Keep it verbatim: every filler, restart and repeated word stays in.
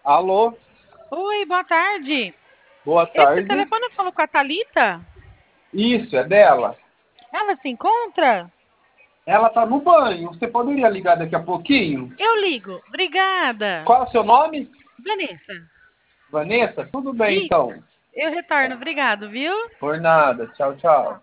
Alô, Oi, boa tarde. boa Esse tarde. telefone eu falo com a Thalita? Isso, é dela. Ela se encontra? Ela tá no banho. Você poderia ligar daqui a pouquinho? Eu ligo. Obrigada. Qual é o seu nome? Vanessa. Vanessa? Tudo bem, Isso. então. Eu retorno. Obrigado, viu? Por nada. Tchau, tchau.